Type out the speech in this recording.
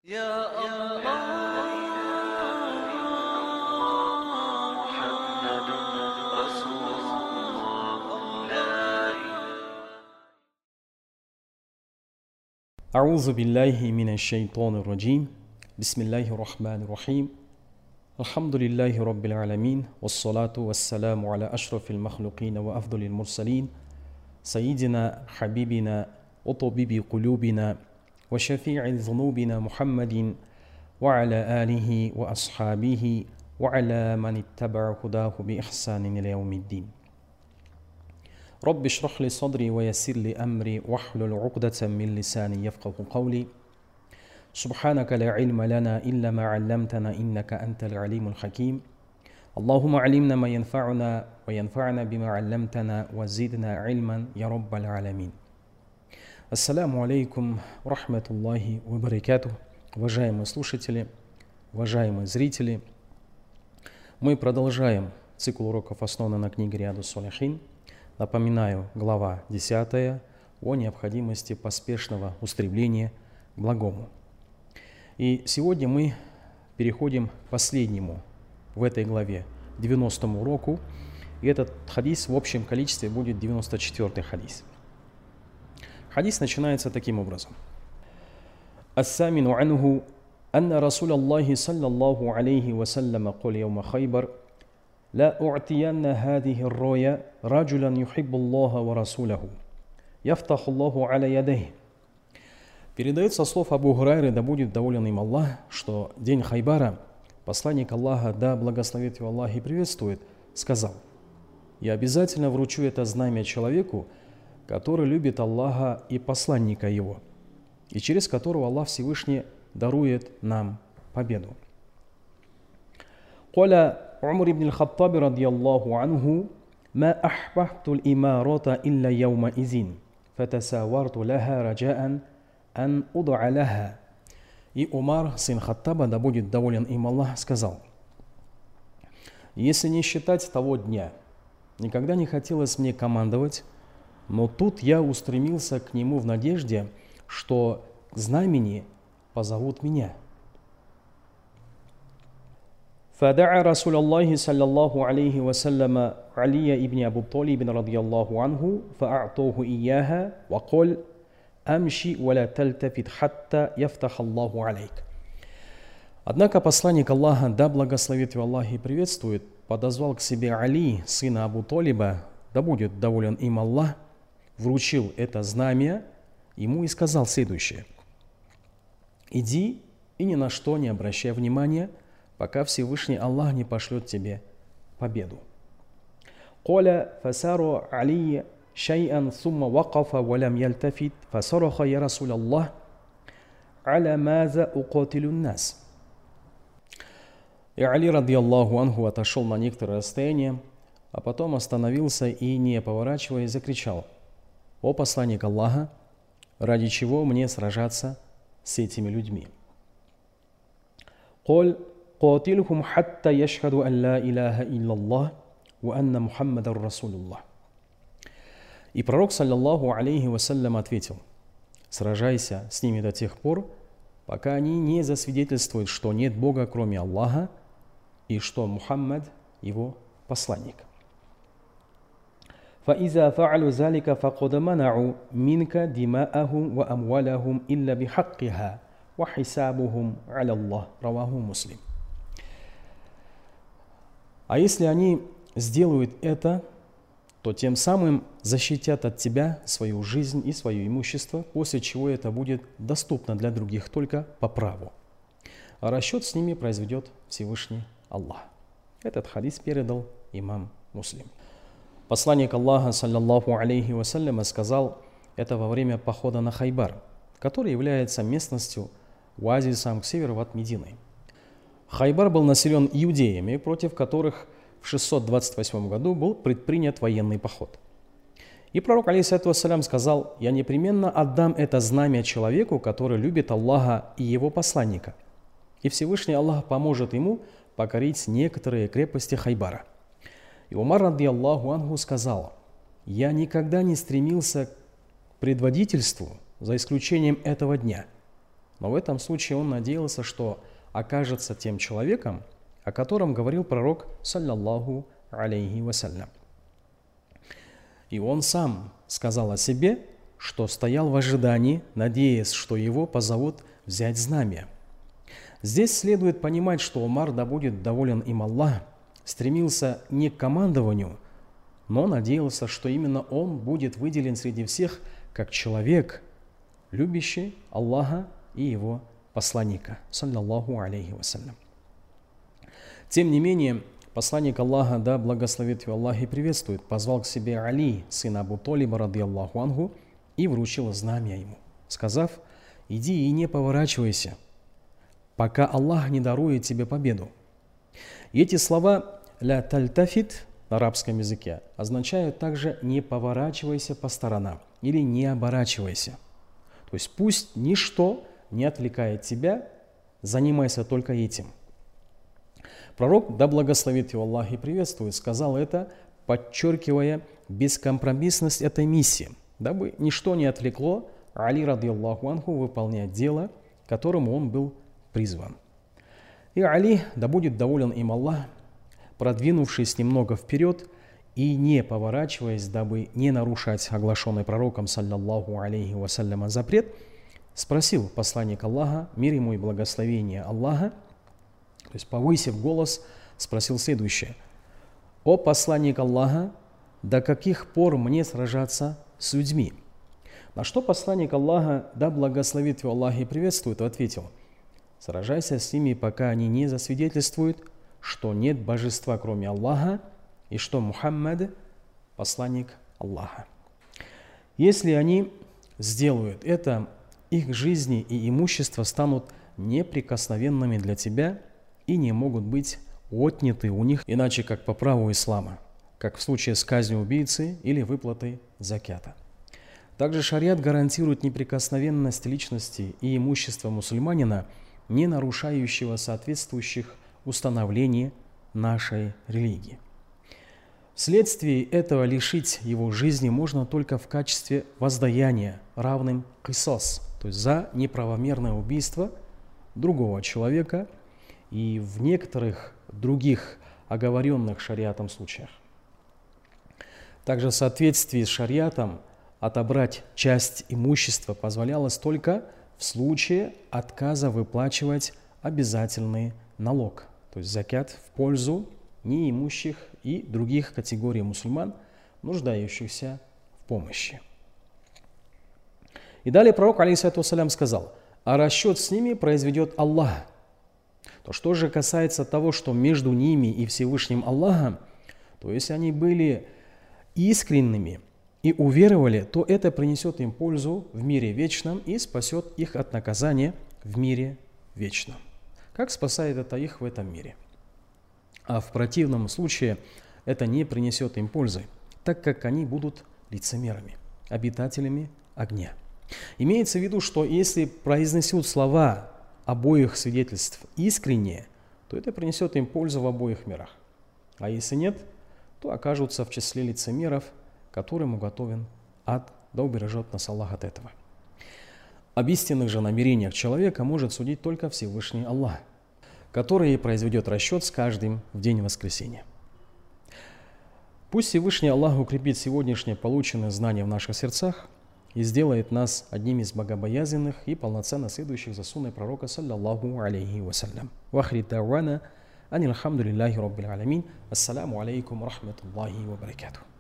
يا الله محمد رسول الله أعوذ بالله من الشيطان الرجيم بسم الله الرحمن الرحيم الحمد لله رب العالمين والصلاة والسلام على أشرف المخلوقين وأفضل المرسلين سيدنا حبيبنا وطبيب قلوبنا وشفيع ذنوبنا محمد وعلى آله وأصحابه وعلى من اتبع هداه بإحسان إلى يوم الدين رب اشرح لي صدري ويسر لي أمري واحلل عقدة من لساني يفقه قولي سبحانك لا علم لنا إلا ما علمتنا إنك أنت العليم الحكيم اللهم علمنا ما ينفعنا وينفعنا بما علمتنا وزدنا علما يا رب العالمين. Ассаляму алейкум ва рахматуллахи ва баракатух. Уважаемые слушатели, уважаемые зрители, мы продолжаем цикл уроков, основанный на книге Риадус Солихин. Напоминаю, глава 10 о необходимости поспешного устремления к благому. И сегодня мы переходим к последнему в этой главе, 90-му уроку. И этот хадис в общем количестве будет 94-й хадис. Хадис начинается таким образом. Ас-самину анху анна Расул Аллахи саллаллаху алейхи вассалям قال يوم خيبر لا أعطين هذه الراية رجلا يحب الله ورسوله يفتح الله على يديه. Передается слов Абу Хурайры, да будет доволен им Аллах, что день Хайбара посланник Аллаха, да благословит его Аллах и приветствует, сказал: «Я обязательно вручу это знамя человеку, который любит Аллаха и посланника его, и через которого Аллах Всевышний дарует нам победу». قال عمر بن الخطاب رضي الله عنه ما أحببت الإمارة إلا يومئذ فتساورت لها رجاء أن أضع لها. И Умар, сын Хаттаба, да будет доволен им Аллах, сказал: «Если не считать того дня, никогда не хотелось мне командовать, но тут я устремился к нему в надежде, что к знамени позовут меня». فدعا رسول الله صلى الله عليه وسلم علي بن أبي طالب رضي الله عنه فأعطوه إياها وقال «Амши валя тальтафит хатта яфтах Аллаху алейк». Однако посланник Аллаха, да благословит его Аллах и приветствует, подозвал к себе Али, сына Абу Талиба, да будет доволен им Аллах, вручил это знамя ему и сказал следующее: «Иди и ни на что не обращай внимания, пока Всевышний Аллах не пошлет тебе победу». «Коля фасару Али شيئا ثم وقف ولم يلتفت فصرخ يا رسول الله على ماذا أقاتل الناس». И Али, радiyаллаху анху, отошел на некоторое расстояние, а потом остановился и, не поворачиваясь, закричал: «О посланник Аллаха, ради чего мне сражаться с этими людьми?» «Коль قاتلهم حتى يشهدوا أن لا إله إلا الله وأن محمد رسول الله». И пророк, саллаллаху алейхи вассалям, ответил: «Сражайся с ними до тех пор, пока они не засвидетельствуют, что нет Бога, кроме Аллаха, и что Мухаммад – его посланник». فَإِذَا فَعَلُوا ذَلِكَ فَقَدْ مَنَعُوا مِنْكَ دِمَاءَهُمْ وَأَمْوَالَهُمْ إِلَّا بِحَقِّهَا وَحِسَابُهُمْ عَلَى اللَّهِ раваху Муслим. А если они сделают это, то тем самым защитят от тебя свою жизнь и свое имущество, после чего это будет доступно для других только по праву. А расчет с ними произведет Всевышний Аллах. Этот хадис передал имам Муслим. Посланник Аллаха, саллаллаху алейхи вассалям, сказал это во время похода на Хайбар, который является местностью, оазисом к северу от Медины. Хайбар был населен иудеями, против которых в 628 году был предпринят военный поход. И пророк, алейхиссалату вассалям, сказал: «Я непременно отдам это знамя человеку, который любит Аллаха и его посланника, и Всевышний Аллах поможет ему покорить некоторые крепости Хайбара». И Умар, радiyаллаху анху, сказал: «Я никогда не стремился к предводительству, за исключением этого дня, Но в этом случае он надеялся, что окажется тем человеком, о котором говорил пророк, саллаллаху алейхи вассалям. И он сам сказал о себе, что стоял в ожидании, надеясь, что его позовут взять знамя. Здесь следует понимать, что Умар, да будет доволен им Аллах, стремился не к командованию, но надеялся, что именно он будет выделен среди всех как человек, любящий Аллаха и его посланника, саллаллаху алейхи вассалям. Тем не менее, посланник Аллаха, да благословит его Аллах и приветствует, позвал к себе Али, сына Абу Талиба, радийаллаху анху, и вручил знамя ему, сказав: «Иди и не поворачивайся, пока Аллах не дарует тебе победу». И эти слова «ля тальтафит» на арабском языке означают также «не поворачивайся по сторонам» или «не оборачивайся». То есть пусть ничто не отвлекает тебя, занимайся только этим. Пророк, да благословит его Аллах и приветствует, сказал это, подчеркивая бескомпромиссность этой миссии, дабы ничто не отвлекло Али, радийаллаху анху, выполнять дело, к которому он был призван. И Али, да будет доволен им Аллах, продвинувшись немного вперед и не поворачиваясь, дабы не нарушать оглашенный пророком, саллаллаху алейхи вассалям, запрет, спросил посланник Аллаха, мир ему и благословение Аллаха, то есть повысив голос, спросил следующее: «О посланник Аллаха, до каких пор мне сражаться с людьми?» На что посланник Аллаха, да благословит его Аллах и приветствует, ответил: «Сражайся с ними, пока они не засвидетельствуют, что нет божества, кроме Аллаха, и что Мухаммад – посланник Аллаха. Если они сделают это, их жизни и имущество станут неприкосновенными для тебя и не могут быть отняты у них иначе, как по праву ислама, как в случае с казнью убийцы или выплатой закята». Также шариат гарантирует неприкосновенность личности и имущества мусульманина, не нарушающего соответствующих установлений нашей религии. Вследствие этого лишить его жизни можно только в качестве воздаяния, равным кисас, то есть за неправомерное убийство другого человека и в некоторых других оговоренных шариатом случаях. Также в соответствии с шариатом отобрать часть имущества позволялось только в случае отказа выплачивать обязательный налог, то есть закят в пользу неимущих и других категорий мусульман, нуждающихся в помощи. И далее пророк, алейхиссалату вассалям, сказал: «А расчет с ними произведет Аллах». То что же касается того, что между ними и Всевышним Аллахом, то если они были искренними и уверовали, то это принесет им пользу в мире вечном и спасет их от наказания в мире вечном. Как спасает это их в этом мире? А в противном случае это не принесет им пользы, так как они будут лицемерами, обитателями огня. Имеется в виду, что если произнесут слова обоих свидетельств искренне, то это принесет им пользу в обоих мирах. А если нет, то окажутся в числе лицемеров, которым уготовен ад, да убережет нас Аллах от этого. Об истинных же намерениях человека может судить только Всевышний Аллах, который произведет расчет с каждым в день воскресения. Пусть Всевышний Аллах укрепит сегодняшние полученные знания в наших сердцах и сделает нас одними из богобоязненных и полноценно следующих за сунной пророка, саллаллаху алейхи вассалям. Вахри тауана, анилхамдулиллахи раббил алямин. Ассаламу алейкум рахматуллахи ва баракатух.